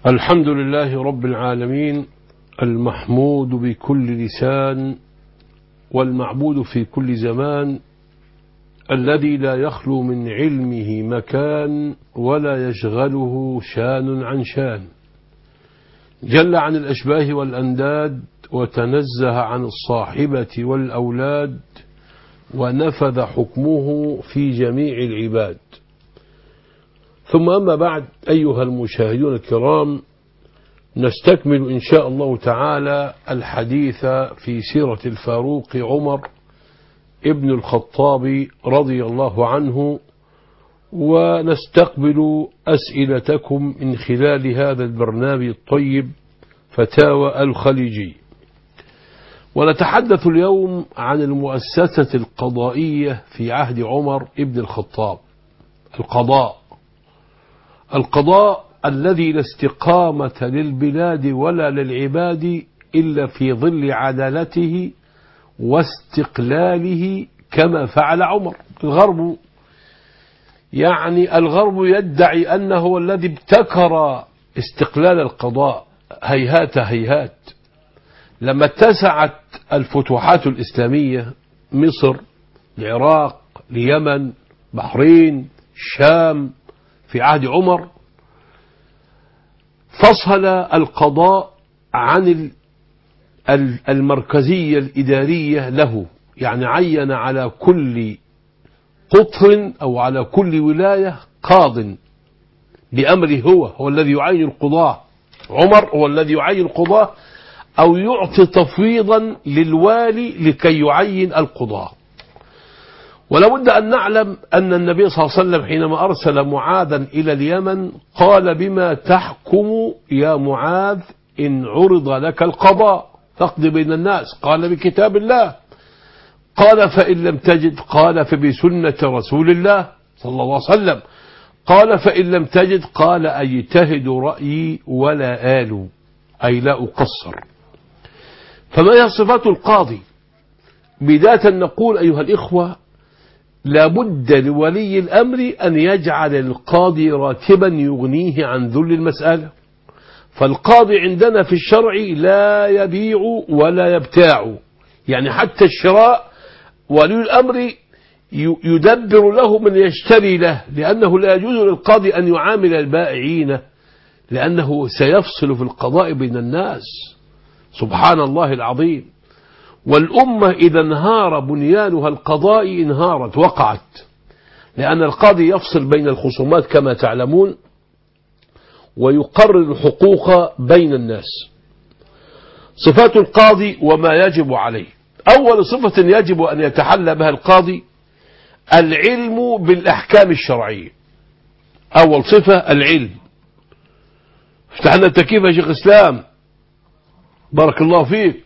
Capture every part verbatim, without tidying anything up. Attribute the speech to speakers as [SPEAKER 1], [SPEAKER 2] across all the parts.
[SPEAKER 1] الحمد لله رب العالمين، المحمود بكل لسان والمعبود في كل زمان، الذي لا يخلو من علمه مكان ولا يشغله شان عن شان، جل عن الأشباه والأنداد وتنزه عن الصاحبة والأولاد، ونفذ حكمه في جميع العباد. ثم أما بعد، أيها المشاهدون الكرام، نستكمل إن شاء الله تعالى الحديث في سيرة الفاروق عمر ابن الخطاب رضي الله عنه، ونستقبل أسئلتكم من خلال هذا البرنامج الطيب فتاوى الخليجي. ونتحدث اليوم عن المؤسسة القضائية في عهد عمر ابن الخطاب. القضاء القضاء الذي لا استقامة للبلاد ولا للعباد إلا في ظل عدالته واستقلاله كما فعل عمر. الغرب يعني الغرب يدعي أنه هو الذي ابتكر استقلال القضاء. هيهات هيهات. لما اتسعت الفتوحات الإسلامية، مصر، العراق، اليمن، بحرين، الشام، في عهد عمر، فصل القضاء عن المركزية الإدارية له، يعني عين على كل قطر أو على كل ولاية قاض بأمره، هو هو الذي يعين القضاة. عمر هو الذي يعين القضاة، أو يعطي تفويضا للوالي لكي يعين القضاة. ولا بد أن نعلم أن النبي صلى الله عليه وسلم حينما أرسل معاذا إلى اليمن قال: بما تحكم يا معاذ إن عرض لك القضاء فاقض بين الناس؟ قال: بكتاب الله. قال: فإن لم تجد؟ قال: فبسنة رسول الله صلى الله عليه وسلم. قال: فإن لم تجد؟ قال: أجتهد رأيي ولا آل، أي لا أقصر. فما هي صفات القاضي؟ بداية نقول أيها الإخوة، لابد لولي الأمر أن يجعل القاضي راتبا يغنيه عن ذل المسألة. فالقاضي عندنا في الشرع لا يبيع ولا يبتاع، يعني حتى الشراء ولي الأمر يدبر له من يشتري له، لأنه لا يجوز للقاضي أن يعامل البائعين، لأنه سيفصل في القضاء بين الناس. سبحان الله العظيم. والأمة إذا انهار بنيانها القضائي انهارت، وقعت، لأن القاضي يفصل بين الخصومات كما تعلمون، ويقرر الحقوق بين الناس. صفات القاضي وما يجب عليه. أول صفة يجب أن يتحلى بها القاضي العلم بالأحكام الشرعية. أول صفة العلم. افتحنا التكييف يا شيخ إسلام، بارك الله فيك.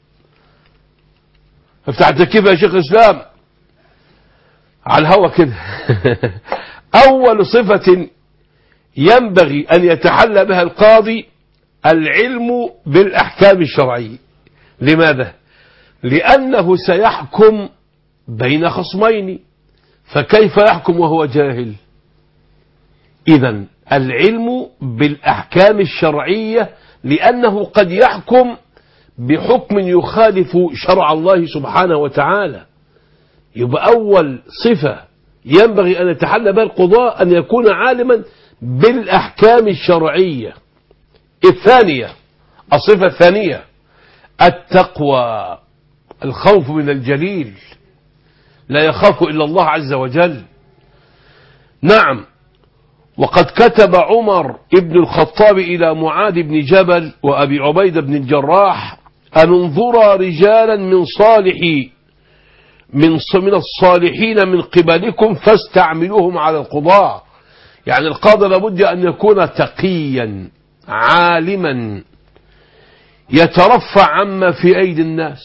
[SPEAKER 1] افتح التكييف يا شيخ إسلام على الهوا كده. أول صفة ينبغي أن يتحلى بها القاضي العلم بالأحكام الشرعية. لماذا؟ لأنه سيحكم بين خصمين، فكيف يحكم وهو جاهل؟ إذن العلم بالأحكام الشرعية، لأنه قد يحكم بحكم يخالف شرع الله سبحانه وتعالى. يبقى أول صفة ينبغي أن يتحلى بها القضاء أن يكون عالما بالأحكام الشرعية. الثانية، الصفة الثانية التقوى، الخوف من الجليل، لا يخاف إلا الله عز وجل. نعم، وقد كتب عمر ابن الخطاب إلى معاذ بن جبل وأبي عبيدة بن الجراح أن انظرا رجالا من صالحي من من الصالحين من قبلكم فاستعملوهم على القضاء. يعني القاضي لابد أن يكون تقيا عالما يترفع عما في أيدي الناس،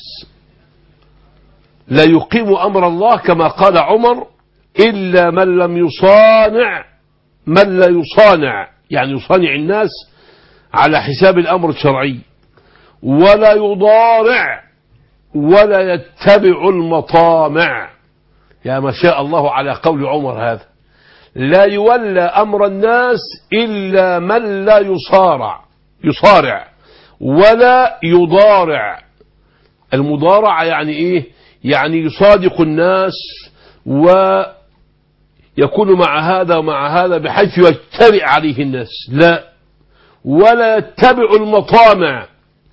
[SPEAKER 1] لا يقيم أمر الله كما قال عمر: إلا من لم يصانع من لا يصانع، يعني يصانع الناس على حساب الأمر الشرعي، ولا يضارع ولا يتبع المطامع. يا ما شاء الله على قول عمر هذا. لا يولى أمر الناس إلا من لا يصارع يصارع ولا يضارع. المضارع يعني إيه؟ يعني يصادق الناس ويكون مع هذا ومع هذا بحيث يجترئ عليه الناس، لا، ولا يتبع المطامع.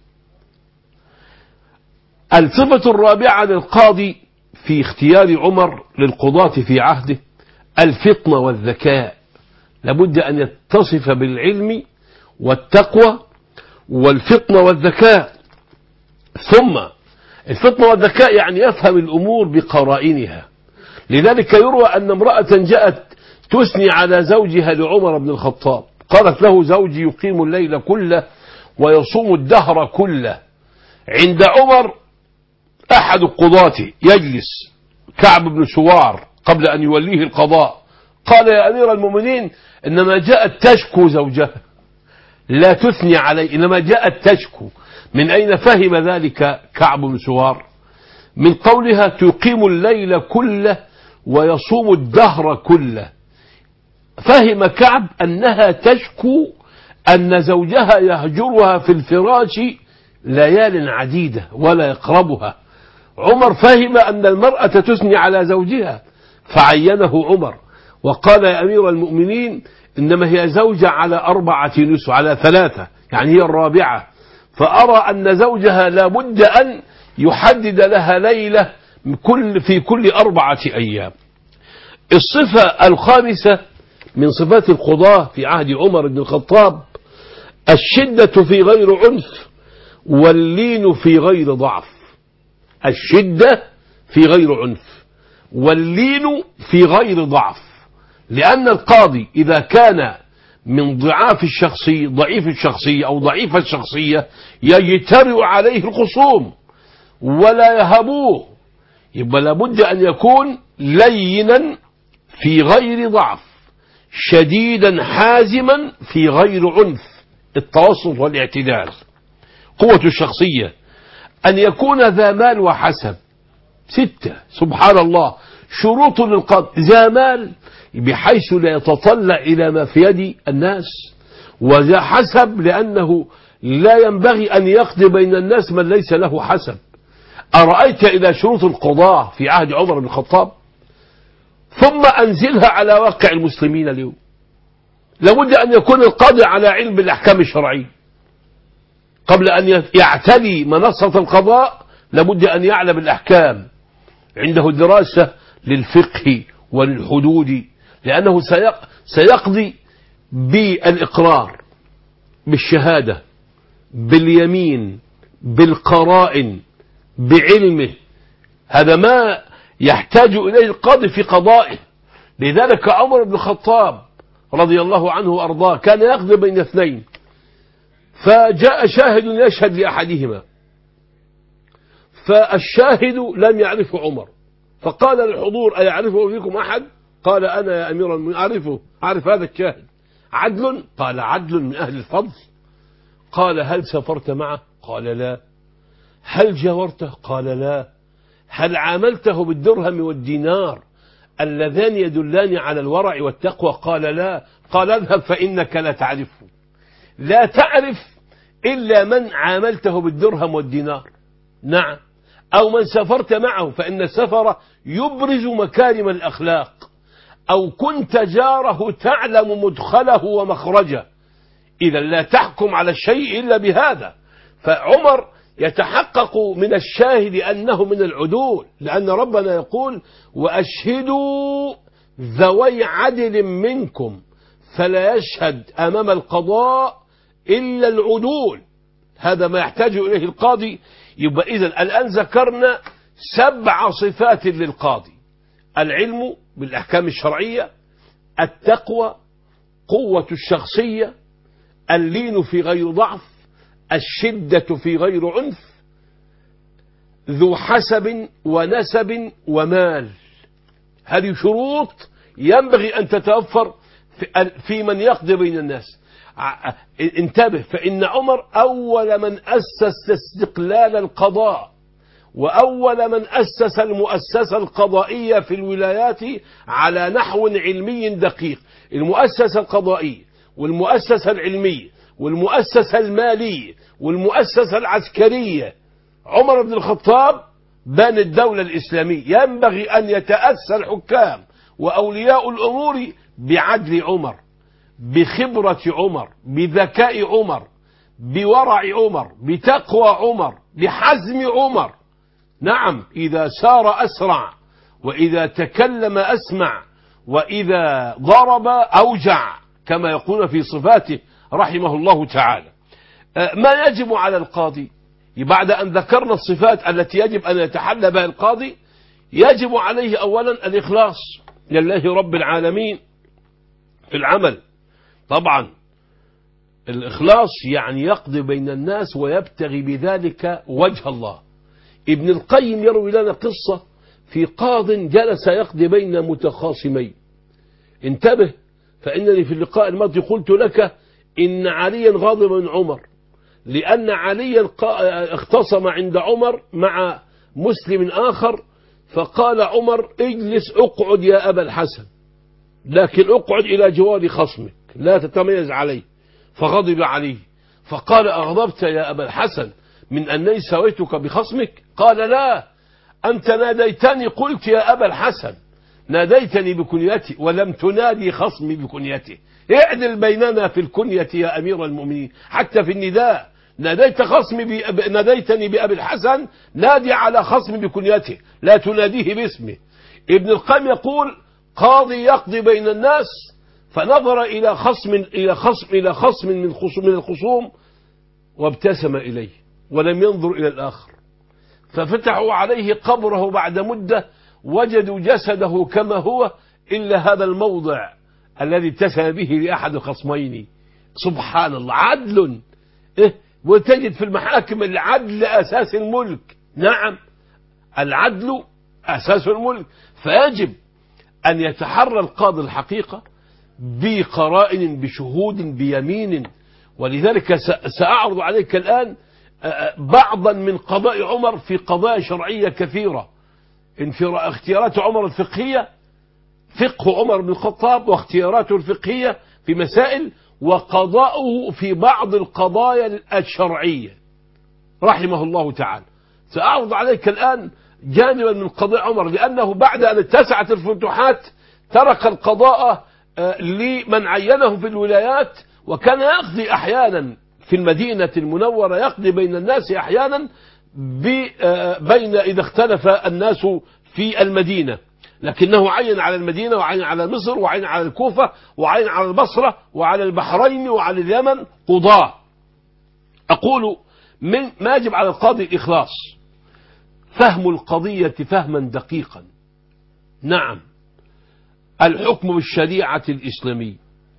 [SPEAKER 1] الصفة الرابعة للقاضي في اختيار عمر للقضاة في عهده الفطنة والذكاء. لابد أن يتصف بالعلم والتقوى والفطنة والذكاء. ثم الفطنة والذكاء يعني يفهم الأمور بقرائنها. لذلك يروى أن امرأة جاءت تثني على زوجها لعمر بن الخطاب، قالت له: زوجي يقيم الليل كله ويصوم الدهر كله. عند عمر أحد القضاة يجلس كعب بن سوار قبل أن يوليه القضاء، قال: يا أمير المؤمنين، إنما جاءت تشكو زوجها، لا تثني عليه، إنما جاءت تشكو. من أين فهم ذلك كعب بن سوار؟ من قولها تقيم الليل كله ويصوم الدهر كله. فهم كعب أنها تشكو أن زوجها يهجرها في الفراش ليال عديدة ولا يقربها. عمر فهم أن المرأة تثني على زوجها فعينه عمر وقال: يا أمير المؤمنين، إنما هي زوجة على أربعة نسوة، على ثلاثة، يعني هي الرابعة، فأرى أن زوجها لا بد أن يحدد لها ليلة كل في كل أربعة أيام. الصفة الخامسة من صفات القضاة في عهد عمر بن الخطاب الشدة في غير عنف واللين في غير ضعف. الشدة في غير عنف واللين في غير ضعف. لأن القاضي إذا كان من ضعاف الشخصية ضعيف الشخصية أو ضعيف الشخصية يجترئ عليه الخصوم ولا يهبوه، يبقى لابد أن يكون لينا في غير ضعف، شديدا حازما في غير عنف، التوسط والاعتدال. قوة الشخصية أن يكون ذا مال وحسب. ستة، سبحان الله، شروط للقاضي: ذا مال بحيث لا يتطلع إلى ما في يد الناس، وذا حسب لأنه لا ينبغي أن يقضي بين الناس من ليس له حسب. أرأيت إلى شروط القضاء في عهد عمر بن الخطاب؟ ثم أنزلها على واقع المسلمين اليوم. لابد أن يكون القاضي على علم بالأحكام الشرعية قبل أن يعتلي منصة القضاء، لابد أن يعلم الأحكام، عنده دراسة للفقه وللحدود، لأنه سيقضي بالإقرار، بالشهادة، باليمين، بالقرائن، بعلمه. هذا ما يحتاج إليه القاضي في قضائه. لذلك عمر بن الخطاب رضي الله عنه وأرضاه كان يقضي بين اثنين، فجاء شاهد يشهد لأحدهما، فالشاهد لم يعرف عمر، فقال للحضور: أيعرفه فيكم أحد؟ قال: أنا يا أمير المؤمنين أعرفه، أعرف هذا الشاهد. عدل؟ قال: عدل من أهل الفضل. قال: هل سافرت معه؟ قال: لا. هل جاورته؟ قال: لا. هل عاملته بالدرهم والدينار اللذان يدلان على الورع والتقوى؟ قال: لا. قال: اذهب فإنك لا تعرفه، لا تعرف إلا من عاملته بالدرهم والدينار. نعم. أو من سافرت معه، فإن السفر يبرز مكارم الأخلاق. أو كنت جاره تعلم مدخله ومخرجه. إذا لا تحكم على الشيء إلا بهذا. فعمر يتحقق من الشاهد أنه من العدول، لأن ربنا يقول: وأشهدوا ذوي عدل منكم فلا يشهد أمام القضاء إلا العدول. هذا ما يحتاج إليه القاضي. يبقى إذن الآن ذكرنا سبع صفات للقاضي: العلم بالأحكام الشرعية، التقوى، قوة الشخصية، اللين في غير ضعف، الشدة في غير عنف، ذو حسب ونسب ومال. هذه شروط ينبغي أن تتوفر في من يقضي بين الناس. انتبه، فإن عمر أول من أسس استقلال القضاء وأول من أسس المؤسسة القضائية في الولايات على نحو علمي دقيق. المؤسسة القضائية والمؤسسة العلمية والمؤسسة المالية والمؤسسة العسكرية، عمر بن الخطاب بنى الدولة الإسلامية. ينبغي أن يتأسى الحكام وأولياء الأمور بعدل عمر، بخبرة عمر، بذكاء عمر، بورع عمر، بتقوى عمر، بحزم عمر. نعم، إذا سار أسرع، وإذا تكلم أسمع، وإذا ضرب أوجع، كما يقول في صفاته رحمه الله تعالى. ما يجب على القاضي بعد أن ذكرنا الصفات التي يجب أن يتحلى بها القاضي؟ يجب عليه أولا الإخلاص لله رب العالمين في العمل. طبعا الإخلاص يعني يقضي بين الناس ويبتغي بذلك وجه الله. ابن القيم يروي لنا قصة في قاض جلس يقضي بين متخاصمين. انتبه، فإنني في اللقاء الماضي قلت لك إن عليا غاضب من عمر، لأن عليا اختصم عند عمر مع مسلم آخر، فقال عمر: اجلس اقعد يا أبا الحسن، لكن اقعد إلى جوار خصمك لا تتميز عليه. فغضب عليه فقال: أغضبت يا أبا الحسن من أنني سويتك بخصمك؟ قال: لا، أنت ناديتني قلت يا أبا الحسن، ناديتني بكنيتي ولم تنادي خصمي بكنيته. اعدل بيننا في الكنية يا أمير المؤمنين، حتى في النداء. ناديت خصمي ب... ناديتني بأبي الحسن، نادي على خصمي بكنيته، لا تناديه باسمه. ابن القيم يقول: قاضي يقضي بين الناس، فنظر إلى خصم إلى خصم إلى خصم من خصوم من الخصوم وابتسم إليه ولم ينظر إلى الآخر، ففتحوا عليه قبره بعد مدة وجدوا جسده كما هو إلا هذا الموضع الذي ابتسم به لأحد الخصمين. سبحان الله، عدل. إيه؟ وتجد في المحاكم العدل أساس الملك. نعم، العدل أساس الملك، فيجب أن يتحرى القاضي الحقيقة بقرائن، بشهود، بيمين. ولذلك سأعرض عليك الآن بعضا من قضاء عمر في قضايا شرعية كثيرة. اختيارات عمر الفقهية، فقه عمر بن الخطاب واختياراته الفقهية في مسائل، وقضاؤه في بعض القضايا الشرعية رحمه الله تعالى. سأعرض عليك الآن جانبا من قضاء عمر، لأنه بعد أن اتسعت الفتوحات ترك القضاء لمن عينه في الولايات، وكان يقضي أحيانا في المدينة المنورة، يقضي بين الناس أحيانا بين إذا اختلف الناس في المدينة، لكنه عين على المدينة وعين على مصر وعين على الكوفة وعين على البصرة وعلى البحرين وعلى اليمن قضاة. أقول من ما يجب على القاضي الإخلاص، فهم القضية فهما دقيقا. نعم، الحكم بالشريعة الإسلامية،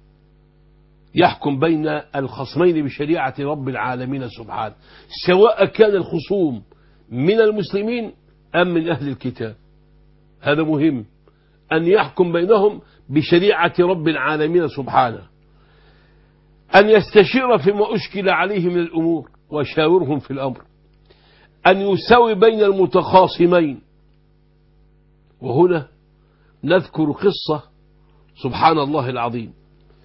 [SPEAKER 1] يحكم بين الخصمين بشريعة رب العالمين سبحانه، سواء كان الخصوم من المسلمين أم من أهل الكتاب. هذا مهم، أن يحكم بينهم بشريعة رب العالمين سبحانه، أن يستشير فيما أشكل عليه من الأمور وشاورهم في الأمر، أن يساوي بين المتخاصمين. وهنا نذكر قصة سبحان الله العظيم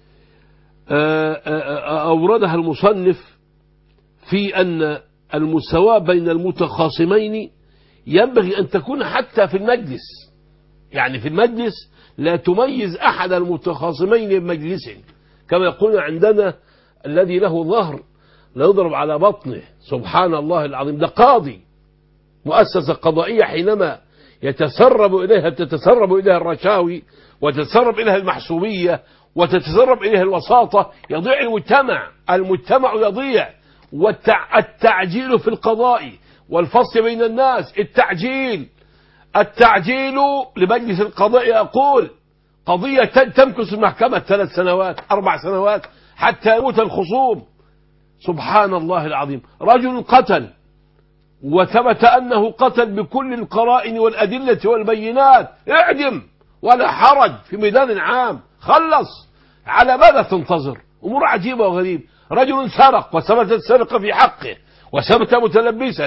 [SPEAKER 1] أوردها المصنف في أن المساواة بين المتخاصمين ينبغي أن تكون حتى في المجلس. يعني في المجلس لا تميز أحد المتخاصمين بمجلس، كما يقول عندنا الذي له ظهر لا يضرب على بطنه. سبحان الله العظيم، ده قاضي مؤسسة قضائية، حينما يتسرب إليها تتسرب إليها الرشاوي وتتسرب إليها المحسوبية وتتسرب إليها الوساطة، يضيع المجتمع، المجتمع يضيع. والتعجيل في القضاء والفصل بين الناس، التعجيل التعجيل لمجلس القضاء يقول قضية تمكث المحكمة ثلاث سنوات أربع سنوات حتى يموت الخصوم. سبحان الله العظيم، رجل قتل وثبت أنه قتل بكل القرائن والأدلة والبينات، اعدم ولا حرج في ميدان عام، خلص. على ماذا تنتظر؟ أمور عجيبة وغريبة. رجل سرق وثبتت السرقة في حقه وثبت متلبسا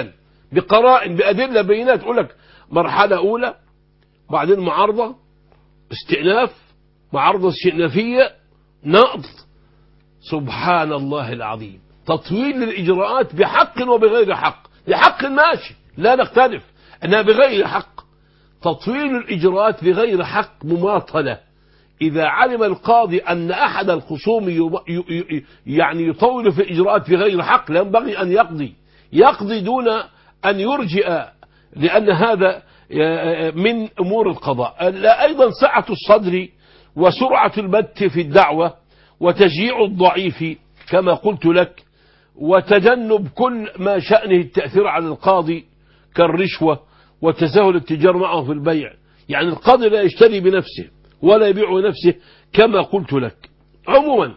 [SPEAKER 1] بقرائن بأدلة بينات، تقول لك مرحلة أولى، بعدين معارضة، استئناف، معارضة استئنافية، نقض. سبحان الله العظيم. تطويل للإجراءات بحق وبغير حق. بحق ماشي لا نختلف أنها بغير حق. تطويل الإجراءات بغير حق مماطلة. إذا علم القاضي أن أحد الخصوم يعني يطول في الإجراءات بغير حق، لا ينبغي أن يقضي يقضي دون أن يرجئ، لأن هذا من أمور القضاء. أيضا سعة الصدر وسرعة البت في الدعوة وتشجيع الضعيف كما قلت لك، وتجنب كل ما شأنه التأثير على القاضي كالرشوة وتساهل التجار معه في البيع. يعني القاضي لا يشتري بنفسه ولا يبيع بنفسه كما قلت لك. عموما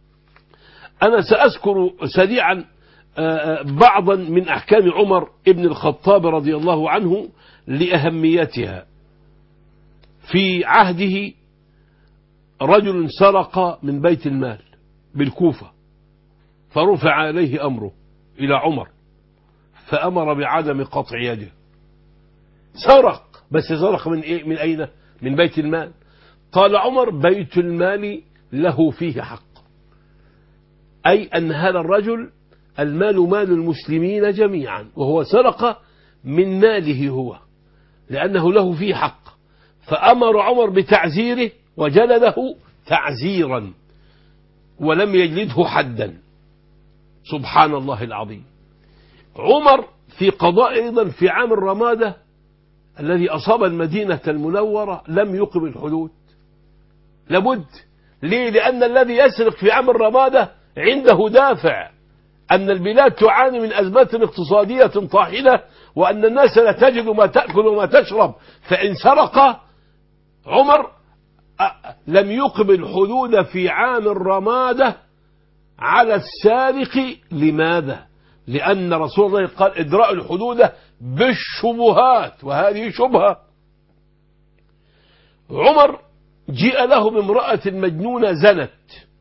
[SPEAKER 1] أنا سأذكر سريعا بعضا من أحكام عمر ابن الخطاب رضي الله عنه لأهميتها. في عهده رجل سرق من بيت المال بالكوفة، فرفع عليه أمره إلى عمر، فأمر بعدم قطع يده. سرق، بس سرق من إيه؟ من أين؟ من بيت المال. قال عمر: بيت المال له فيه حق، أي أن هذا الرجل المال مال المسلمين جميعا، وهو سرق من ماله هو لأنه له فيه حق. فأمر عمر بتعزيره وجلده تعزيرا ولم يجلده حدا. سبحان الله العظيم. عمر في قضاء أيضا في عام الرمادة الذي أصاب المدينة المنورة لم يقم الحدود. لابد. ليه؟ لأن الذي يسرق في عام الرمادة عنده دافع أن البلاد تعاني من أزمات اقتصادية طاحنة، وأن الناس لا تجد ما تأكل وما تشرب. فإن سرق عمر لم يقم الحدود في عام الرمادة على السارق. لماذا؟ لأن رسول الله قال: ادرأوا الحدود بالشبهات، وهذه شبهة. عمر جاء له بامرأة مجنونة زنت،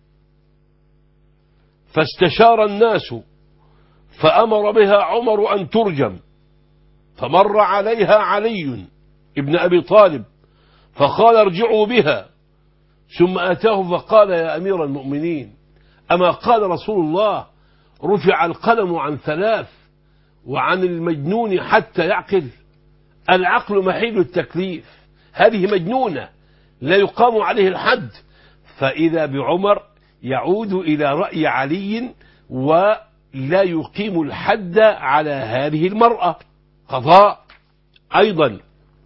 [SPEAKER 1] فاستشار الناس فأمر بها عمر أن ترجم. فمر عليها علي ابن أبي طالب فقال: ارجعوا بها. ثم أتاه فقال: يا أمير المؤمنين، أما قال رسول الله: رفع القلم عن ثلاث وعن المجنون حتى يعقل؟ العقل محيل التكليف، هذه مجنونة لا يقام عليه الحد. فإذا بعمر يعود إلى رأي علي ولا يقيم الحد على هذه المرأة. قضاء أيضا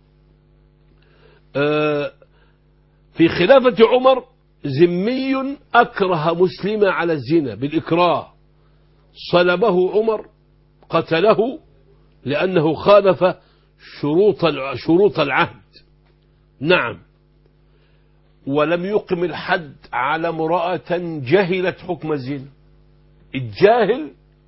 [SPEAKER 1] في خلافة عمر ذمي أكره مسلما على الزنا بالإكراه، صلبه عمر، قتله لأنه خالف شروط شروط العهد. نعم. ولم يقم الحد على امرأة جهلت حكم الزنا. الجاهل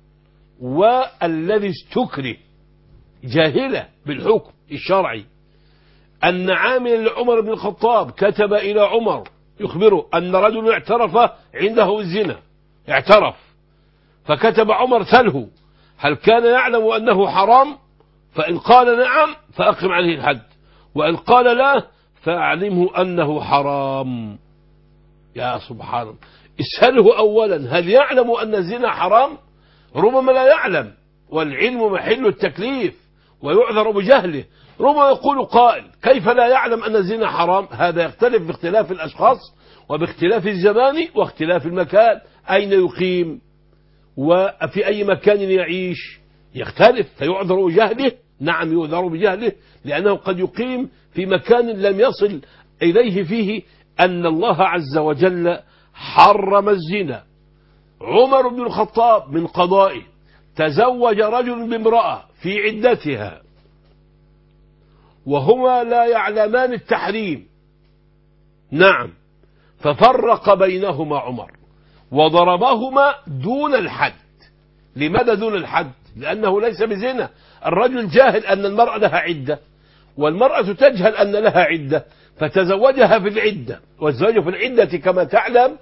[SPEAKER 1] والذي استكره جاهلة بالحكم الشرعي. أن عامل لعمر بن الخطاب كتب إلى عمر يخبره أن رجل اعترف عنده الزنا، اعترف، فكتب عمر: سله هل كان يعلم أنه حرام؟ فإن قال نعم فأقم عليه الحد، وإن قال لا فأعلمه أنه حرام. يا سبحان الله. اسأله أولا هل يعلم أن الزنا حرام؟ ربما لا يعلم، والعلم محل التكليف ويعذر بجهله. ربما يقول قائل: كيف لا يعلم أن الزنا حرام؟ هذا يختلف باختلاف الأشخاص وباختلاف الزمان واختلاف المكان، أين يقيم وفي أي مكان يعيش يختلف، فيعذر بجهله. نعم يعذر بجهله، لأنه قد يقيم في مكان لم يصل إليه فيه أن الله عز وجل حرم الزنا. عمر بن الخطاب من قضائه تزوج رجل بامرأة في عدتها وهما لا يعلمان التحريم. نعم. ففرق بينهما عمر وضربهما دون الحد. لماذا دون الحد؟ لأنه ليس بزنا. الرجل جاهل أن المرأة لها عدة، والمرأة تجهل أن لها عدة، فتزوجها في العدة، والزواج في العدة كما تعلم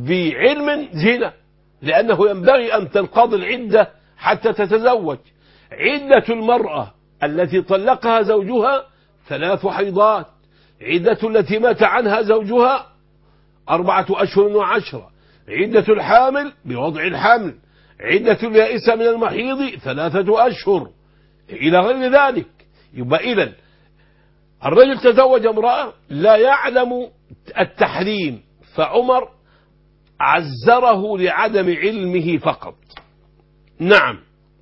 [SPEAKER 1] بعلم زنا، لأنه ينبغي أن تنقضي العدة حتى تتزوج. عدة المرأة التي طلقها زوجها ثلاث حيضات، عدة التي مات عنها زوجها أربعة أشهر وعشرة، عدة الحامل بوضع الحمل، عدة اليائسة من المحيض ثلاثة أشهر إلى غير ذلك. يبقى إذن الرجل تزوج امرأة لا يعلم التحريم، فعمر عزره لعدم علمه فقط. نعم.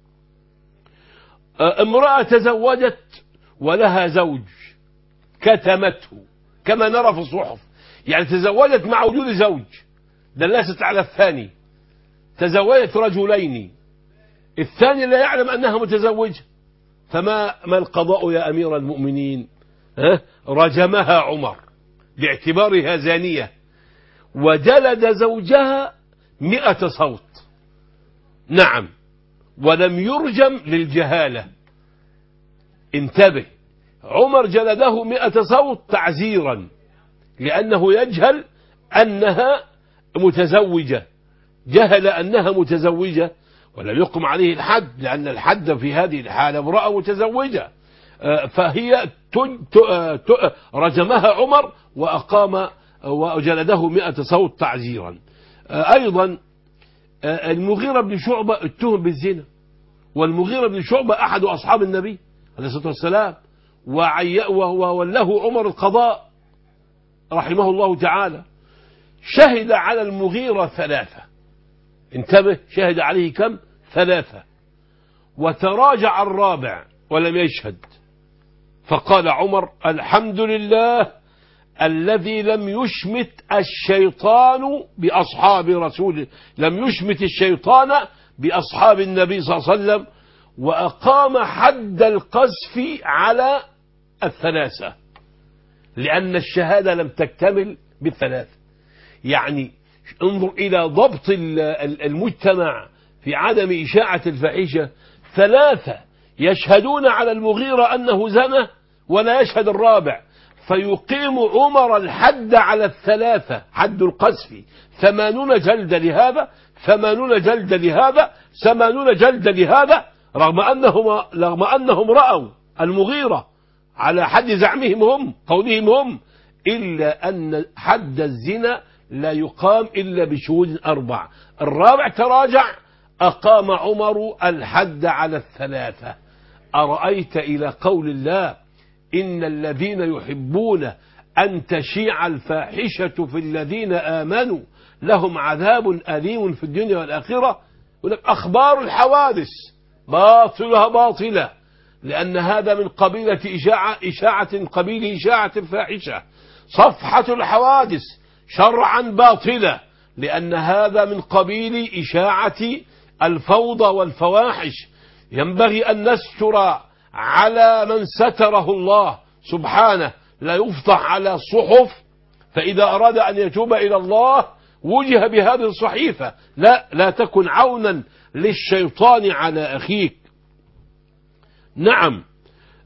[SPEAKER 1] امرأة تزوجت ولها زوج كتمته كما نرى في الصحف، يعني تزوجت مع وجود زوج، دلست على الثاني، تزوجت رجلين، الثاني لا يعلم أنها متزوجة، فما ما القضاء يا أمير المؤمنين؟ ها؟ رجمها عمر باعتبارها زانية، وجلد زوجها مئة صوت. نعم. ولم يرجم للجهالة. انتبه، عمر جلده مئة صوت تعزيرا لأنه يجهل أنها متزوجة، جهل أنها متزوجة ولم يقم عليه الحد، لأن الحد في هذه الحالة امرأة متزوجة، فهي رجمها عمر وأقام وجلده مئة صوت تعزيرا. أيضا المغيرة بن شعبة اتهم بالزنا، والمغيرة بن شعبة أحد أصحاب النبي عليه الصلاة والسلام، ووله عمر القضاء رحمه الله تعالى. شهد على المغيرة ثلاثة، انتبه، شهد عليه كم؟ ثلاثة، وتراجع الرابع ولم يشهد، فقال عمر: الحمد لله الذي لم يشمت الشيطان بأصحاب رسوله، لم يشمت الشيطان بأصحاب النبي صلى الله عليه وسلم، وأقام حد القذف على الثلاثة، لأن الشهادة لم تكتمل بالثلاثة. يعني انظر إلى ضبط المجتمع في عدم إشاعة الفاحشة، ثلاثة يشهدون على المغيرة أنه زنى ولا يشهد الرابع، فيقيم عمر الحد على الثلاثة، حد القذف، ثمانون جلدة لهذا، ثمانون جلدة لهذا، ثمانون جلدة لهذا، رغم أنهم, رغم أنهم رأوا المغيرة على حد زعمهم هم، قولهم هم، إلا أن حد الزنا لا يقام إلا بشهود أربع. الرابع تراجع، أقام عمر الحد على الثلاثة. أرأيت إلى قول الله: إن الذين يحبون أن تشيع الفاحشة في الذين آمنوا لهم عذاب أليم في الدنيا والآخرة. يقول لك أخبار الحوادث باطلها باطلة، لأن هذا من قبيلة إشاعة إشاعة قبيل إشاعة الفاحشة. صفحة الحوادث شرعا باطلة، لأن هذا من قبيل إشاعة الفوضى والفواحش. ينبغي أن نستر على من ستره الله سبحانه، لا يفضح على الصحف، فإذا أراد أن يتوب إلى الله وجه بهذه الصحيفة. لا لا تكن عونا للشيطان على أخيك. نعم.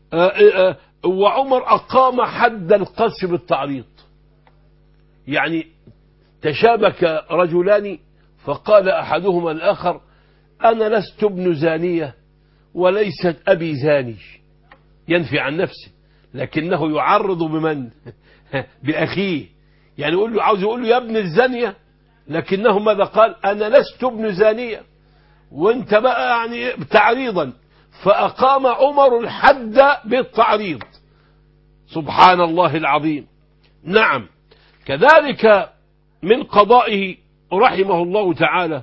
[SPEAKER 1] وعمر أقام حد القذف بالتعريض، يعني تشابك رجلان فقال أحدهما الآخر: أنا لست ابن زانية وليست أبي زاني، ينفي عن نفسه، لكنه يعرض بمن؟ بأخيه، يعني يقول له، عاوز يقول له يا ابن الزانية، لكنه ماذا قال؟ أنا لست ابن زانية، وانت بقى يعني تعريضا. فأقام عمر الحد بالتعريض، سبحان الله العظيم. نعم. كذلك من قضائه رحمه الله تعالى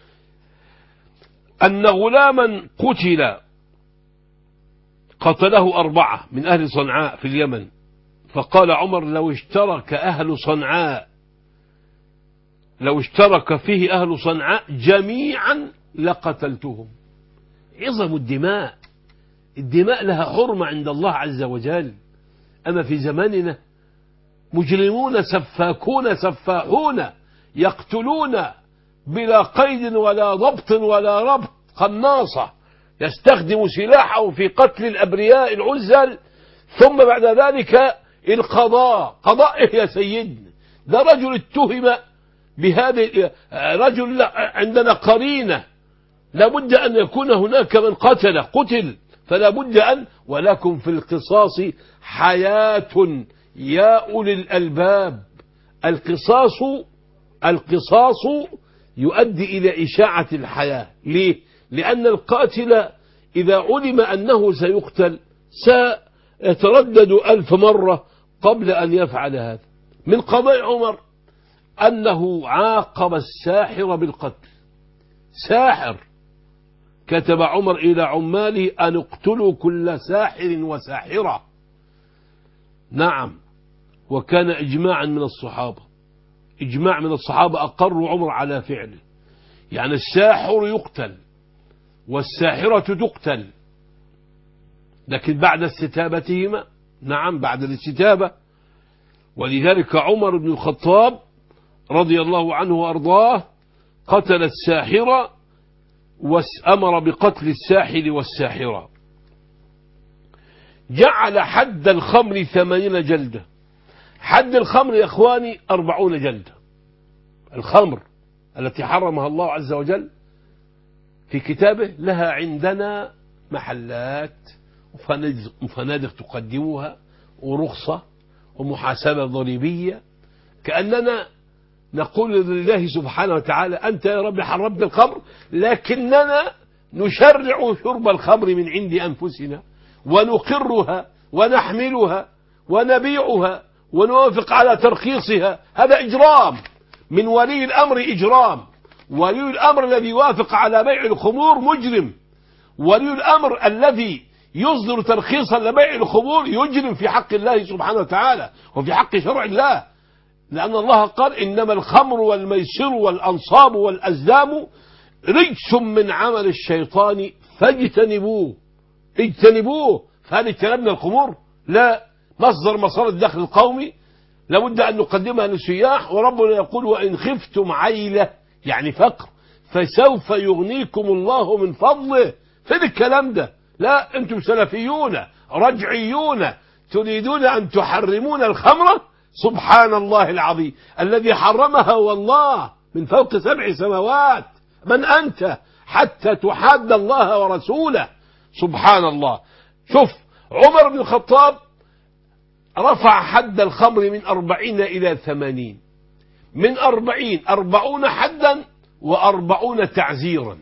[SPEAKER 1] أن غلاما قتل قتله أربعة من أهل صنعاء في اليمن، فقال عمر: لو اشترك أهل صنعاء لو اشترك فيه أهل صنعاء جميعا لقتلتهم. عظم الدماء، الدماء لها حرمة عند الله عز وجل. أما في زماننا مجرمون سفاكون سفاحون يقتلون بلا قيد ولا ضبط ولا ربط، قناصة يستخدم سلاحه في قتل الأبرياء العزل، ثم بعد ذلك القضاء. قضاء يا سيدنا، ده رجل اتهم بهذا، رجل عندنا قرينة لا بد أن يكون هناك من قتل قتل، فلا بد أن ولكم في القصاص حياة يا أولي الألباب. القصاص القصاص يؤدي إلى إشاعة الحياة. ليه؟ لأن القاتل إذا علم أنه سيقتل سيتردد ألف مرة قبل أن يفعل هذا. من قضاء عمر أنه عاقب الساحر بالقتل. ساحر كتب عمر إلى عماله أن اقتلوا كل ساحر وساحرة. نعم، وكان إجماعا من الصحابة، إجماع من الصحابة أقروا عمر على فعله. يعني الساحر يقتل والساحرة تقتل، لكن بعد استتابتهما. نعم، بعد الاستتابة. ولذلك عمر بن الخطاب رضي الله عنه وأرضاه قتل الساحرة وأمر بقتل الساحر والساحرة. جعل حد الخمر ثمانين جلدة. حد الخمر يا إخواني أربعون جلدة. الخمر التي حرمها الله عز وجل في كتابه لها عندنا محلات وفنادق تقدمها ورخصة ومحاسبة ضريبية، كأننا نقول لله سبحانه وتعالى أنت يا رب حرمت الخمر، لكننا نشرع شرب الخمر من عند أنفسنا ونقرها ونحملها ونبيعها ونوافق على ترخيصها. هذا إجرام من ولي الأمر، إجرام. ولي الأمر الذي يوافق على بيع الخمور مجرم. ولي الأمر الذي يصدر ترخيصا لبيع الخمور يجرم في حق الله سبحانه وتعالى وفي حق شرع الله، لأن الله قال إنما الخمر والميسر والأنصاب والأزلام رجس من عمل الشيطان فاجتنبوه. اجتنبوه. فهل اجتنبنا الخمور؟ لا. مصدر مصاري الدخل القومي لابد أن نقدمها للسياح، وربنا يقول وإن خفتم عيلة يعني فقر فسوف يغنيكم الله من فضله. فين الكلام ده؟ لا، أنتم سلفيون رجعيون تريدون أن تحرمون الخمر. سبحان الله العظيم، الذي حرمها هو الله من فوق سبع سماوات. من أنت حتى تحاد الله ورسوله؟ سبحان الله. شوف عمر بن الخطاب رفع حد الخمر من أربعين إلى ثمانين. من أربعين أربعون حدا وأربعون تعزيرا.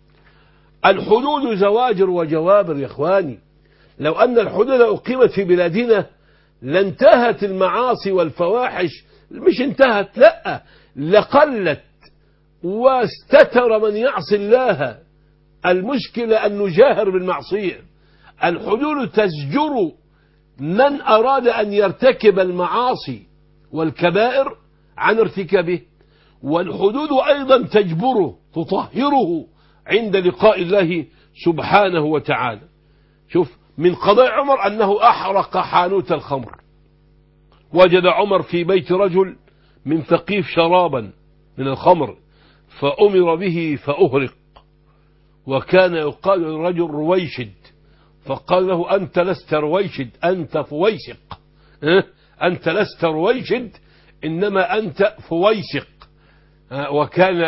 [SPEAKER 1] الحدود زواجر وجوابر يا إخواني. لو أن الحدود أقيمت في بلادنا لانتهت المعاصي والفواحش. مش انتهت، لا، لقلت واستتر من يعصي الله. المشكلة أن نجاهر بالمعصية. الحدود تزجر من أراد أن يرتكب المعاصي والكبائر عن ارتكابه، والحدود أيضا تجبره تطهره عند لقاء الله سبحانه وتعالى. شوف من قضاء عمر أنه أحرق حانوت الخمر. وجد عمر في بيت رجل من ثقيف شرابا من الخمر فأمر به فأهرق. وكان يقال للرجل رويشد، فقال له أنت لست رويشد أنت فويسق. أنت لست رويشد إنما أنت فويسق. وكان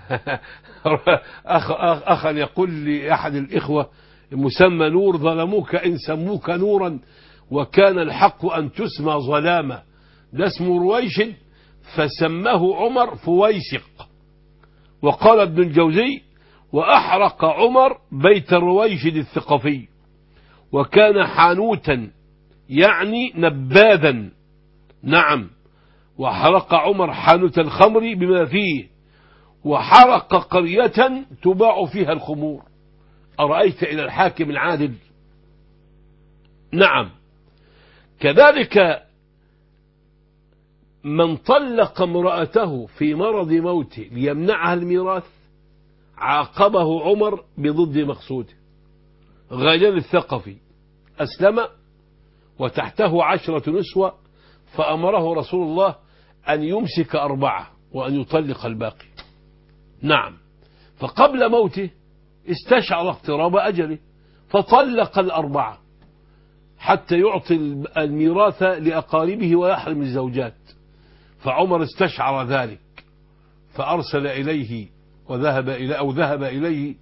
[SPEAKER 1] أخ أخا يقول لأحد الإخوة مسمى نور ظلموك إن سموك نورا وكان الحق أن تسمى ظلاما. ده اسمه رويشد فسماه عمر فويسق. وقال ابن الجوزي وأحرق عمر بيت الرويشد الثقفي وكان حانوتا يعني نباذا. نعم، وحرق عمر حانوت الخمر بما فيه وحرق قرية تباع فيها الخمور. أرأيت إلى الحاكم العادل؟ نعم. كذلك من طلق امرأته في مرض موته ليمنعها الميراث عاقبه عمر بضد مقصوده. غيلان الثقفي أسلم وتحته عشرة نسوة فأمره رسول الله أن يمسك أربعة وأن يطلق الباقي. نعم. فقبل موته استشعر اقتراب أجله فطلق الأربعة حتى يعطي الميراث لأقاربه ويحرم الزوجات. فعمر استشعر ذلك فأرسل إليه وذهب إلى أو ذهب إليه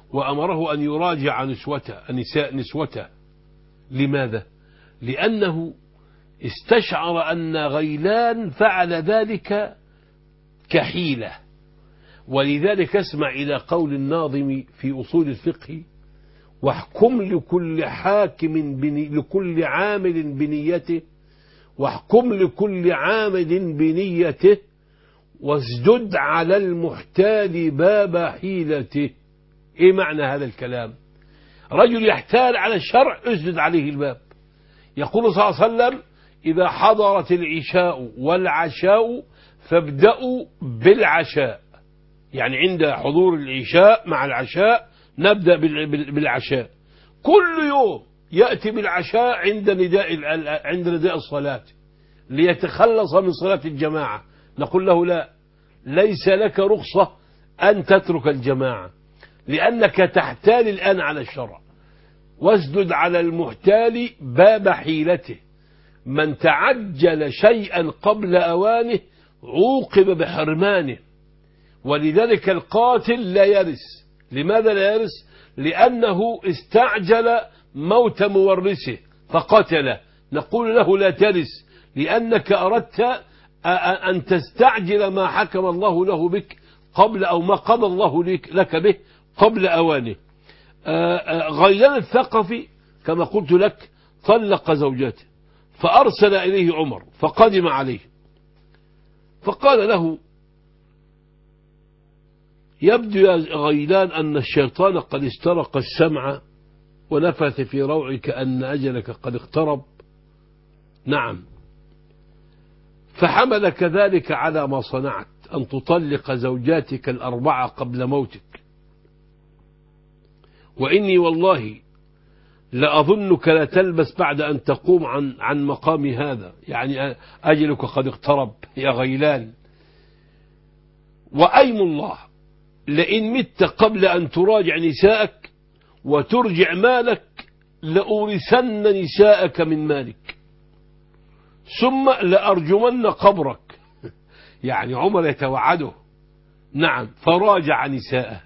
[SPEAKER 1] وأمره أن يراجع نسوته نساء نسوته. لماذا؟ لأنه استشعر أن غيلان فعل ذلك كحيلة. ولذلك اسمع إلى قول الناظم في أصول الفقه: واحكم لكل حاكم بني لكل عامل بنيته، واحكم لكل عامل بنيته، واسجد على المحتال باب حيلته. ايه معنى هذا الكلام؟ رجل يحتال على الشرع اسجد عليه الباب. يقول صلى الله عليه وسلم: إذا حضرت العشاء والعشاء فابدأوا بالعشاء، يعني عند حضور العشاء مع العشاء نبدأ بالعشاء. كل يوم يأتي بالعشاء عند نداء عند نداء الصلاة ليتخلص من صلاة الجماعة. نقول له: لا، ليس لك رخصة أن تترك الجماعة، لأنك تحتال الآن على الشرع. واسجد على المحتال باب حيلته. من تعجل شيئا قبل أوانه عوقب بحرمانه. ولذلك القاتل لا يرث. لماذا لا يرث؟ لأنه استعجل موت مورثه فقتله. نقول له: لا ترث، لأنك أردت أن تستعجل ما حكم الله له بك قبل، أو ما قضى الله لك به قبل أوانه. غيلان الثقفي كما قلت لك طلق زوجته، فأرسل إليه عمر فقدم عليه فقال له: يبدو يا غيلان أن الشيطان قد استرق السمع ونفث في روعك أن أجلك قد اقترب. نعم، فحملك ذلك على ما صنعت، أن تطلق زوجاتك الأربعة قبل موتك. وإني والله لأظنك لا تلبس بعد أن تقوم عن عن مقام هذا، يعني أجلك قد اقترب يا غيلان. وأيم الله لئن مت قبل أن تراجع نساءك وترجع مالك لأورثن نساءك من مالك، ثم لأرجمن قبرك. يعني عمر يتوعده. نعم، فراجع نساءه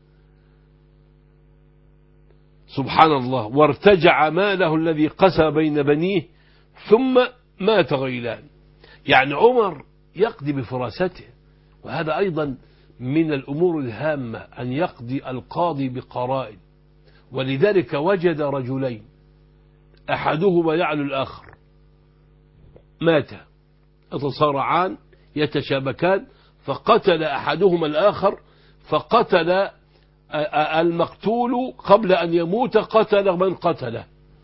[SPEAKER 1] سبحان الله، وارتجع ماله الذي قسى بين بنيه، ثم مات غيلان. يعني عمر يقضي بفراسته. وهذا أيضا من الأمور الهامة، أن يقضي القاضي بقرائن. ولذلك وجد رجلين أحدهما يعلو الآخر، مات، يتصارعان يتشابكان، فقتل أحدهما الآخر، فقتل المقتول قبل أن يموت قتل من قتله.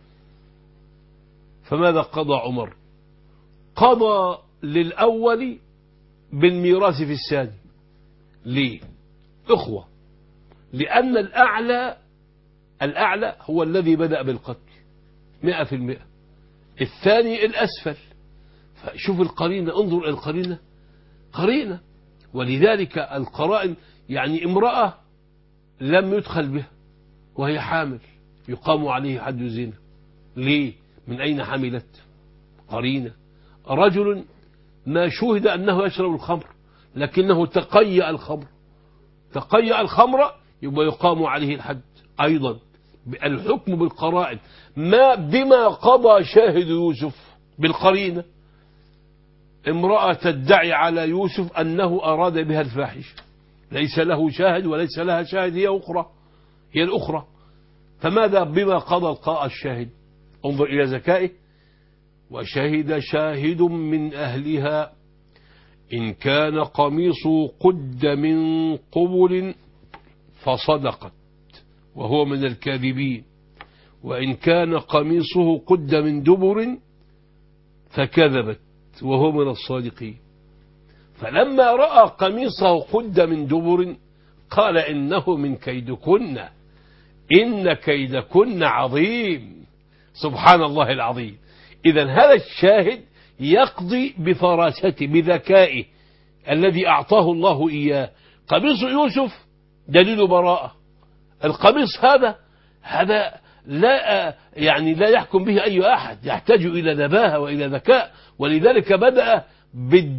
[SPEAKER 1] فماذا قضى عمر؟ قضى للأول بالميراث في الثاني. ليه؟ إخوة، لأن الأعلى الأعلى هو الذي بدأ بالقتل مئة في المئة، الثاني الأسفل. فشوف القرينة، انظر إلى القرينة، قرينة. ولذلك القرائن، يعني امرأة لم يدخل بها وهي حامل يقام عليه حد زنا. ليه؟ من أين حملت؟ قرينة. رجل ما شهد أنه يشرب الخمر لكنه تقيأ الخمر، تقيأ الخمر يبقى يقام عليه الحد. أيضا الحكم بالقرائن. ما بما قضى شاهد يوسف بالقرينة. امرأة تدعي على يوسف أنه أراد بها الفاحشة، ليس له شاهد وليس لها شاهد، هي أخرى، هي الأخرى. فماذا بما قضى القاء الشاهد؟ انظر إلى ذكائه: وشهد شاهد من أهلها إن كان قميصه قد من قبل فصدقت وهو من الكاذبين، وإن كان قميصه قد من دبر فكذبت وهو من الصادقين. فلما رأى قميصه قد من دبر قال إنه من كيدكن، إن كيدكن عظيم. سبحان الله العظيم. إذن هذا الشاهد يقضي بفراسته بذكائه الذي أعطاه الله إياه. قميص يوسف دليل براءة. القميص هذا هذا لا يعني لا يحكم به أي أحد، يحتاج إلى نباهة وإلى ذكاء. ولذلك بدأ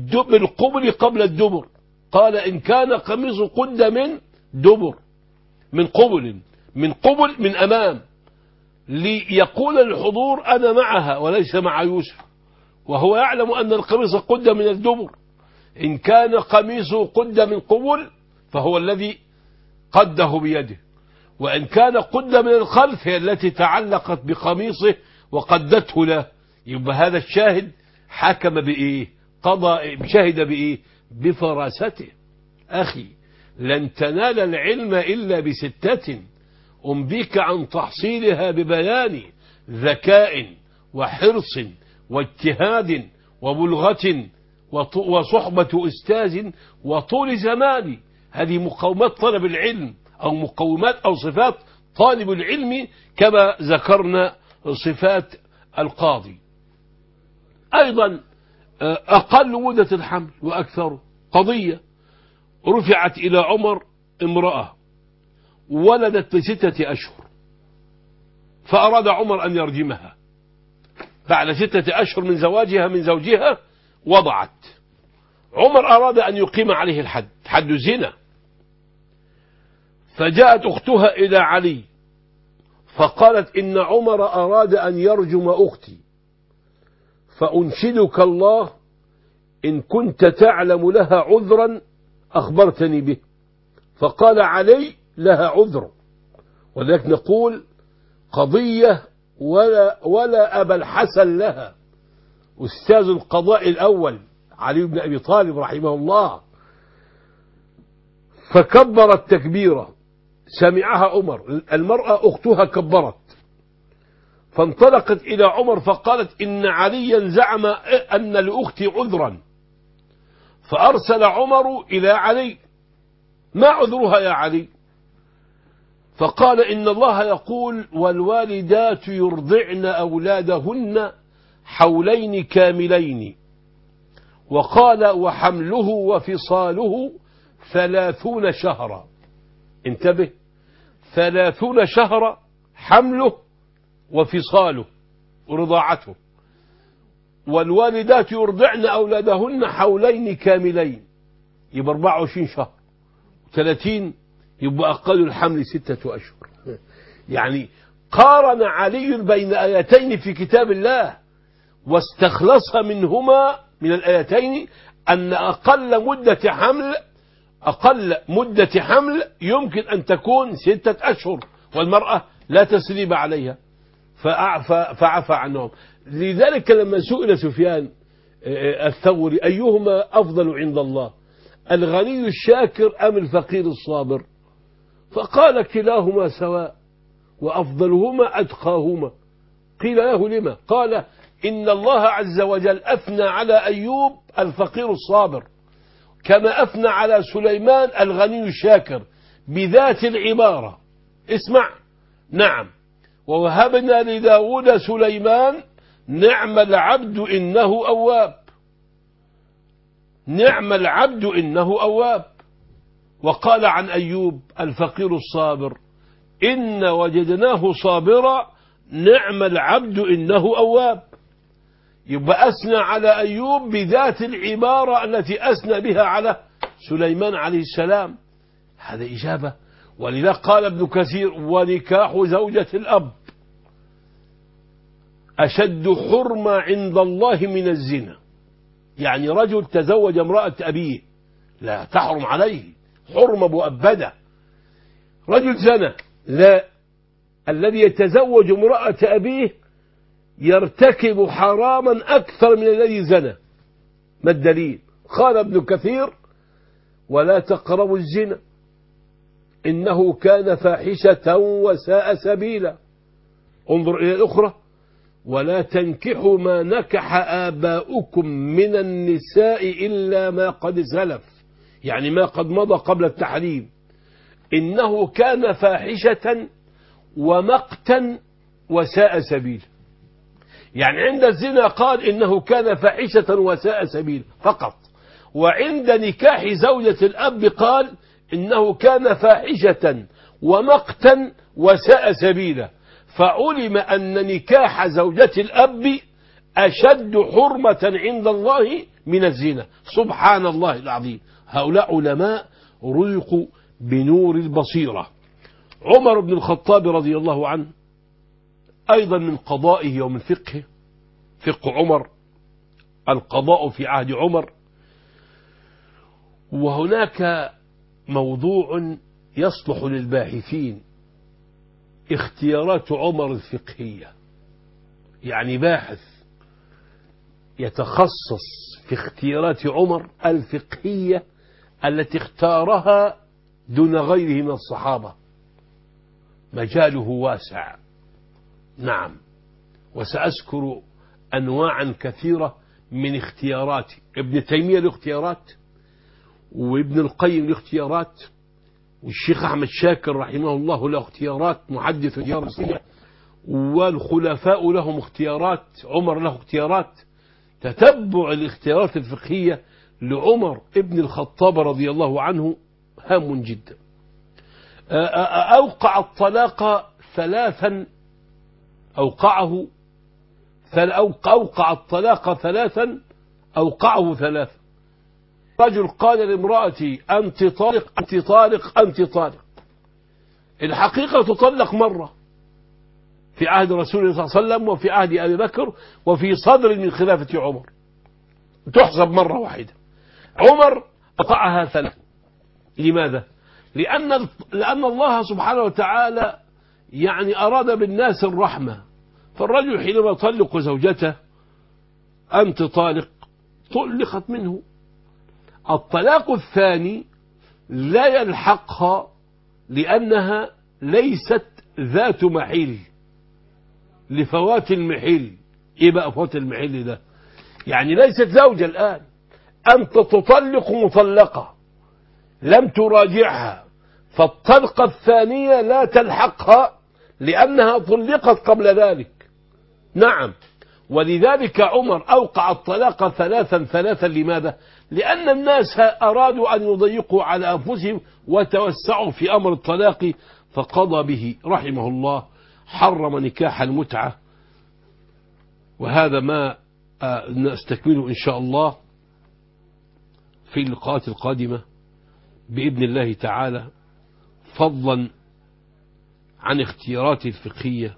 [SPEAKER 1] بالقبل قبل الدبر. قال إن كان قميص قد من دبر، من قبل من قبل من أمام، ليقول الحضور أنا معها وليس مع يوسف، وهو يعلم أن القميص قد من الدبر. إن كان قميصه قد من قبل فهو الذي قده بيده، وإن كان قد من الخلف هي التي تعلقت بقميصه وقدته له. يبقى هذا الشاهد حكم بإيه؟ قضى شهد بإيه؟ بفراسته. أخي لن تنال العلم إلا بستة أنبيك عن تحصيلها ببيان ذكاء وحرص واجتهاد وبلغة وصحبة أستاذ وطول زمان. هذه مقومات طلب العلم، أو مقومات أو صفات طالب العلم، كما ذكرنا صفات القاضي. أيضا أقل مدة الحمل وأكثر. قضية رفعت إلى عمر امرأة ولدت لستة أشهر، فأراد عمر أن يرجمها. بعد ستة أشهر من زواجها من زوجها وضعت. عمر أراد أن يقيم عليه الحد، حد زنا. فجاءت أختها إلى علي فقالت إن عمر أراد أن يرجم أختي، فأنشدك الله إن كنت تعلم لها عذرا أخبرتني به. فقال علي لها عذر، ولذلك نقول قضية ولا, ولا أبا الحسن لها. أستاذ القضاء الأول علي بن أبي طالب رحمه الله. فكبرت تكبيرة سمعها عمر، المرأة أختها كبرت، فانطلقت إلى عمر فقالت إن عليا زعم أن لأختي عذرا. فأرسل عمر إلى علي ما عذرها يا علي؟ فقال إن الله يقول والوالدات يرضعن أولادهن حولين كاملين، وقال وحمله وفصاله ثلاثون شهرا. انتبه، ثلاثون شهرا حمله وفصاله ورضاعته. والوالدات يرضعن أولادهن حولين كاملين، يبقى أربعة وعشرين شهر، ثلاثين يبقى أقل الحمل ستة أشهر. يعني قارن علي بين آيتين في كتاب الله واستخلص منهما من الآيتين أن أقل مدة حمل أقل مدة حمل يمكن أن تكون ستة أشهر، والمرأة لا تسريب عليها فعفى عنهم. لذلك لما سئل سفيان الثوري أيهما أفضل عند الله، الغني الشاكر أم الفقير الصابر؟ فقال كلاهما سواء وأفضلهما أتقاهما. قيل له لما؟ قال إن الله عز وجل أثنى على أيوب الفقير الصابر، كما أثنى على سليمان الغني الشاكر بذات العبارة. اسمع، نعم ووهبنا لداود سليمان نعم العبد إنه أواب، نعم العبد إنه أواب. وقال عن أيوب الفقير الصابر إن وجدناه صابرا نعم العبد إنه أواب. يبقى أثنى على أيوب بذات العبارة التي أثنى بها على سليمان عليه السلام. هذا إجابة. ولذا قال ابن كثير ونكاح زوجة الأب أشد حرمة عند الله من الزنا. يعني رجل تزوج امرأة أبيه لا تحرم عليه حرمة مؤبدة. رجل زنى لا، الذي يتزوج امرأة أبيه يرتكب حراما أكثر من الذي زنى. ما الدليل؟ قال ابن كثير ولا تقربوا الزنا إنه كان فاحشة وساء سبيلا. انظر إلى الأخرى ولا تنكحوا ما نكح آباؤكم من النساء إلا ما قد سلف، يعني ما قد مضى قبل التحريم. إنه كان فاحشة ومقتا وساء سبيلا. يعني عند الزنا قال إنه كان فاحشة وساء سبيلا فقط، وعند نكاح زوجة الأب قال إنه كان فاحشة ومقتا وساء سبيلا. فعلم أن نكاح زوجة الأب أشد حرمة عند الله من الزنا. سبحان الله العظيم. هؤلاء علماء رزقوا بنور البصيرة. عمر بن الخطاب رضي الله عنه أيضا من قضائه ومن فقهه، فقه عمر القضاء في عهد عمر. وهناك موضوع يصلح للباحثين، اختيارات عمر الفقهية، يعني باحث يتخصص في اختيارات عمر الفقهية التي اختارها دون غيره من الصحابة، مجاله واسع. نعم، وسأذكر أنواعا كثيرة من اختيارات ابن تيمية له اختيارات، وابن القيم له اختيارات، والشيخ أحمد شاكر رحمه الله له اختيارات، محدث ديار السنة، والخلفاء لهم اختيارات، عمر له اختيارات. تتبع الاختيارات الفقهية لعمر ابن الخطاب رضي الله عنه هام جدا. أوقع الطلاق ثلاثا، أوقعه أوقع الطلاق ثلاثا أوقعه ثلاثا. رجل قال لامرأتي أنت طالق أنت طالق أنت طالق، الحقيقة تطلق مرة في عهد رسول الله صلى الله عليه وسلم، وفي عهد أبي بكر، وفي صدر من خلافة عمر، تحسب مرة واحدة. عمر أوقعها ثلاثا. لماذا؟ لأن لأن الله سبحانه وتعالى يعني أراد بالناس الرحمة، فالرجل حينما يطلق زوجته أنت طالق طلقت منه. الطلاق الثاني لا يلحقها لأنها ليست ذات محل، لفوات المحل. إيه بقى فوات المحل ده؟ يعني ليست زوجة الآن، أنت تطلق مطلقة لم تراجعها، فالطلقة الثانية لا تلحقها لأنها طلقت قبل ذلك. نعم، ولذلك عمر أوقع الطلاق ثلاثا ثلاثا. لماذا؟ لأن الناس أرادوا أن يضيقوا على أنفسهم وتوسعوا في أمر الطلاق، فقضى به رحمه الله، حرم نكاح المتعة. وهذا ما نستكمله إن شاء الله في اللقاءات القادمة بإذن الله تعالى، فضلا عن اختيارات الفقهية.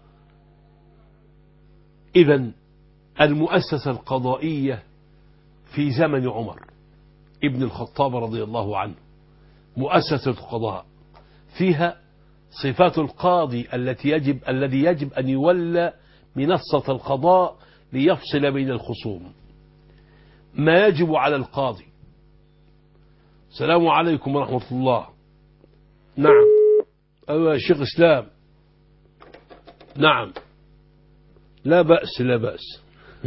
[SPEAKER 1] إذن المؤسسة القضائية في زمن عمر ابن الخطاب رضي الله عنه مؤسسة القضاء، فيها صفات القاضي التي يجب الذي يجب أن يولى منصة القضاء ليفصل بين الخصوم. ما يجب على القاضي. السلام عليكم ورحمة الله. نعم. أيوة يا شيخ إسلام. نعم، لا بأس لا بأس.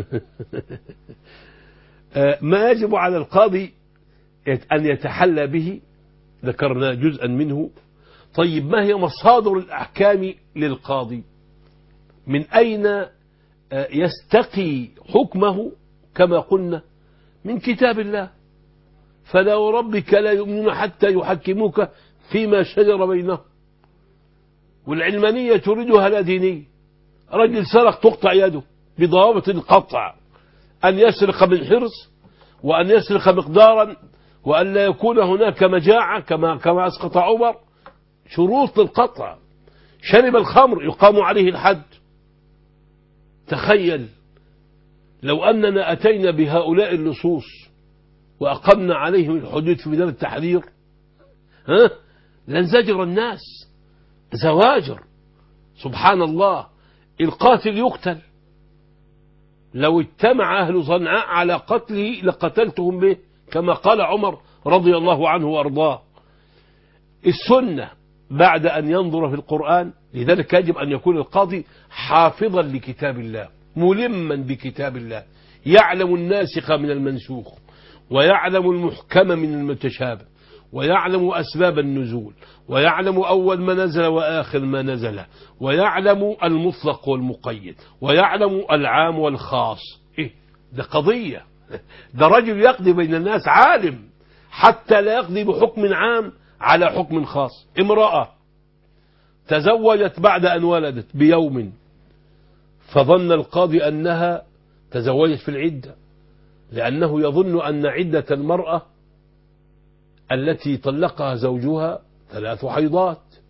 [SPEAKER 1] ما يجب على القاضي أن يتحلى به ذكرنا جزءا منه. طيب، ما هي مصادر الأحكام للقاضي؟ من أين يستقي حكمه؟ كما قلنا من كتاب الله، فلا وربك لا يؤمنون حتى يحكموك فيما شجر بينهم. والعلمانية تريدها لا دينية. رجل سرق تقطع يده بضوابط القطع، أن يسرق من حرص، وأن يسرق مقدارا، وأن لا يكون هناك مجاعة كما كما أسقط عمر، شروط للقطع. شرب الخمر يقام عليه الحد. تخيل لو أننا أتينا بهؤلاء اللصوص وأقمنا عليهم الحدود في ميدان التحرير، ها لانزجر الناس زواجر. سبحان الله، القاتل يقتل، لو اجتمع أهل صنعاء على قتله لقتلتهم به، كما قال عمر رضي الله عنه وأرضاه. السنة بعد أن ينظر في القرآن، لذلك يجب أن يكون القاضي حافظا لكتاب الله، ملما بكتاب الله، يعلم الناسخ من المنسوخ، ويعلم المحكم من المتشابه، ويعلم أسباب النزول، ويعلم أول ما نزل وآخر ما نزل، ويعلم المطلق والمقيد، ويعلم العام والخاص. إيه ده قضية، ده رجل يقضي بين الناس، عالم، حتى لا يقضي بحكم عام على حكم خاص. امرأة تزوجت بعد أن ولدت بيوم، فظن القاضي أنها تزوجت في العدة، لأنه يظن أن عدة المرأة التي طلقها زوجها ثلاث حيضات،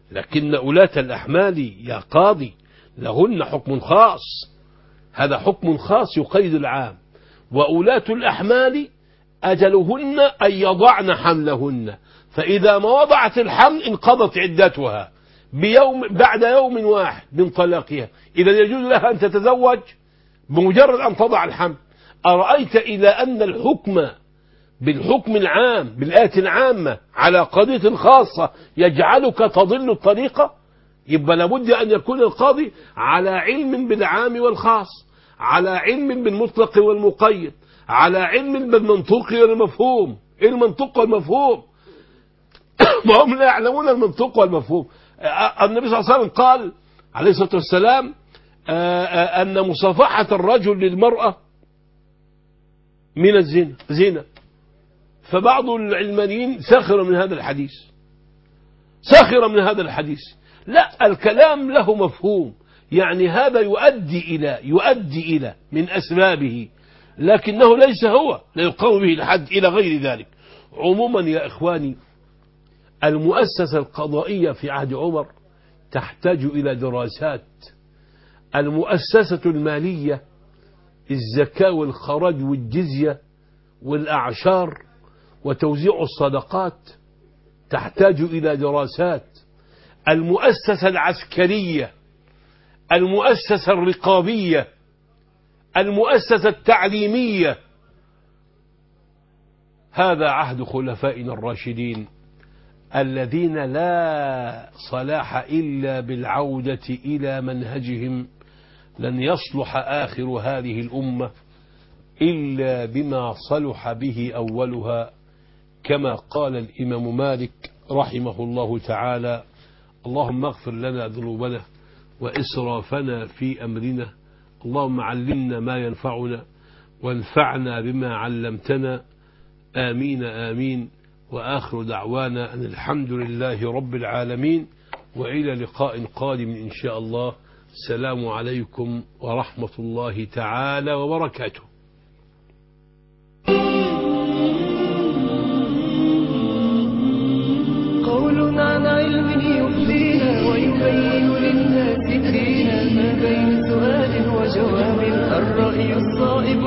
[SPEAKER 1] لكن أولاة الأحمال يا قاضي لهن حكم خاص، هذا حكم خاص يقيد العام. وأولاة الأحمال أجلهن أن يضعن حملهن، فإذا ما وضعت الحمل انقضت عدتها بيوم بعد يوم واحد من طلاقها، إذا يجوز لها أن تتزوج بمجرد أن تضع الحمل. أرأيت إلى أن الحكم بالحكم العام بالآية العامة على قضية خاصة يجعلك تضل الطريقة؟ يبقى لابد أن يكون القاضي على علم بالعام والخاص، على علم بالمطلق والمقيد، على علم بالمنطوق والمفهوم. إيه المنطوق والمفهوم؟ ما هم لا يعلمون المنطوق والمفهوم. النبي صلى الله عليه وسلم قال عليه الصلاة والسلام أن مصافحة الرجل للمرأة من الزنا زنا، فبعض العلمانيين سخر من هذا الحديث، سخر من هذا الحديث. لا، الكلام له مفهوم، يعني هذا يؤدي إلى يؤدي إلى من أسبابه، لكنه ليس هو لا يقوم به الحد إلى غير ذلك. عموما يا إخواني، المؤسسة القضائية في عهد عمر تحتاج إلى دراسات. المؤسسة المالية، الزكاة والخراج والجزية والأعشار وتوزيع الصدقات، تحتاج إلى دراسات. المؤسسة العسكرية، المؤسسة الرقابية، المؤسسة التعليمية، هذا عهد خلفائنا الراشدين الذين لا صلاح إلا بالعودة إلى منهجهم. لن يصلح آخر هذه الأمة إلا بما صلح به أولها، كما قال الإمام مالك رحمه الله تعالى: اللهم اغفر لنا ذنوبنا وإسرافنا في أمرنا، اللهم علمنا ما ينفعنا وانفعنا بما علمتنا، آمين آمين. وآخر دعوانا أن الحمد لله رب العالمين، وإلى لقاء قادم إن شاء الله. السلام عليكم ورحمة الله تعالى وبركاته.
[SPEAKER 2] قول عن علم يفضينا ويبين للناس دينا، ما بين سؤال وجواب الرأي الصائب